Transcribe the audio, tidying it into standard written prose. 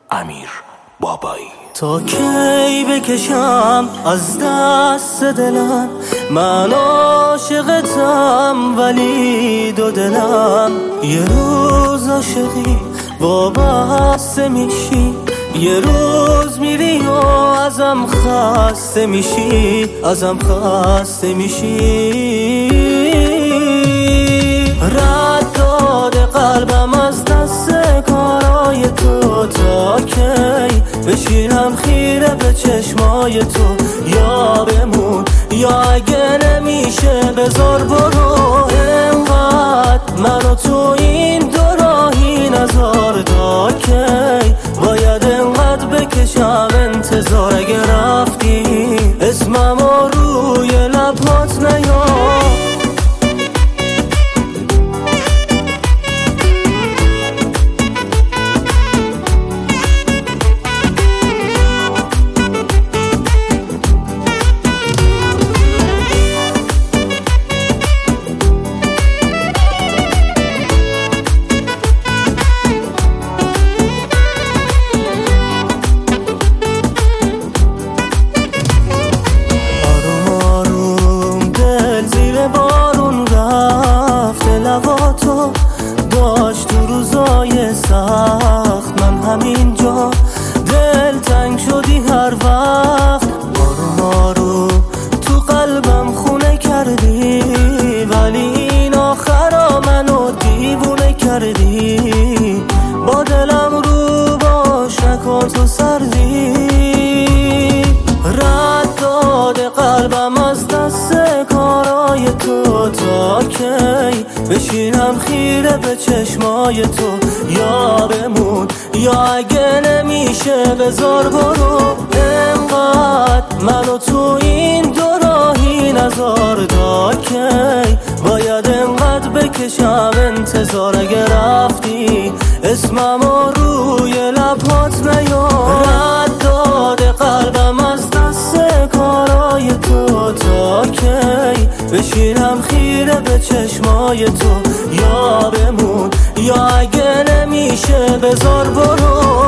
امیر بابایی. تا کی بکشم از دست دلم، من عاشقتم ولی دو دلم. یه روز عاشقی وابسته میشی، یه روز میری و ازم خسته میشی، ازم خسته میشی. رد داده قلبم از دست کارای تو، تا کی بشینم خیره به چشمای تو؟ یا بمون یا اگه نمیشه بذار برو. انقدر منو تو این دو راهی نذار، تا کی باید انقدر بکشم انتظار؟ اگه رفتی اسممو روی لبات نیار. بارون رفته لباتو داشت تو روزای سخت، من همینجا دل تنگ شدی هر وقت. آروم تو قلبم خونه کردی، ولی این آخرا منو دیوونه کردی. با دلم رو باش نکن تو سردی، رد داده قلبم از دست کارای تو. تا کی بشینم خیره به چشمای تو؟ یا بمون یا اگه نمیشه بذار برو. انقدر منو تو این دو راهی نذار، تا کی باید انقدر بکشم انتظار؟ اگه رفتی اسممو روی لبات نیار. رد داده قلبم از دست کارای تو، تا کی بشینم خیره به چشمای تو؟ یا بمون یا اگه نمیشه بذار برو.